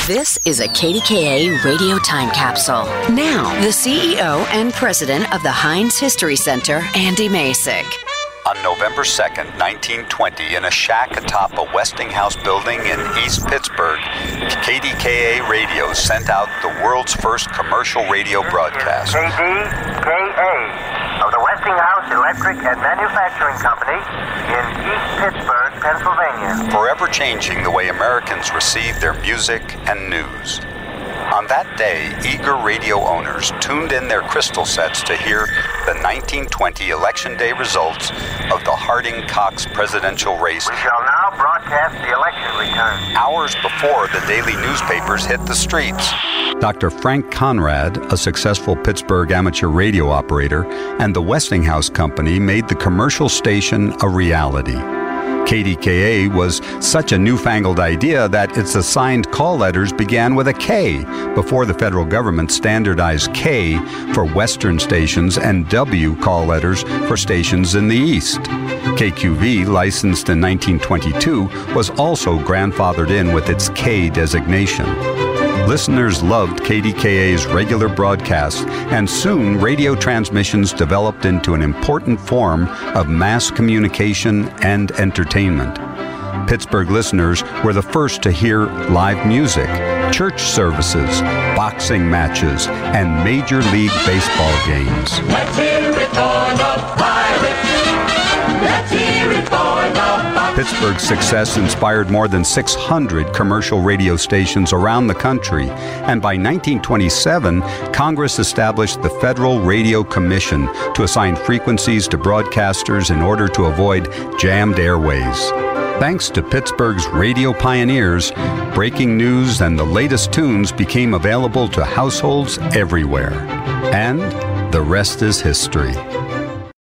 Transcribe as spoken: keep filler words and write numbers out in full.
This is a K D K A radio time capsule. Now, the C E O and president of the Heinz History Center, Andy Masek. On November second, nineteen twenty, in a shack atop a Westinghouse building in East Pittsburgh, K D K A Radio sent out the world's first commercial radio broadcast. K D K A of the Westinghouse Electric and Manufacturing Company in East Pittsburgh, Pennsylvania. Forever changing the way Americans receive their music and news. On that day, eager radio owners tuned in their crystal sets to hear the nineteen twenty Election Day results of the Harding-Cox presidential race. We shall now broadcast the election return. Hours before the daily newspapers hit the streets. Doctor Frank Conrad, a successful Pittsburgh amateur radio operator, and the Westinghouse Company made the commercial station a reality. K D K A was such a newfangled idea that its assigned call letters began with a K before the federal government standardized K for Western stations and W call letters for stations in the East. K Q V, licensed in nineteen twenty-two, was also grandfathered in with its K designation. Listeners loved K D K A's regular broadcasts, and soon radio transmissions developed into an important form of mass communication and entertainment. Pittsburgh listeners were the first to hear live music, church services, boxing matches, and Major League Baseball games. Let's hear it for the Pirates! Let's hear it for the Pirates! Pittsburgh's success inspired more than six hundred commercial radio stations around the country, and by nineteen twenty-seven, Congress established the Federal Radio Commission to assign frequencies to broadcasters in order to avoid jammed airways. Thanks to Pittsburgh's radio pioneers, breaking news and the latest tunes became available to households everywhere. And the rest is history.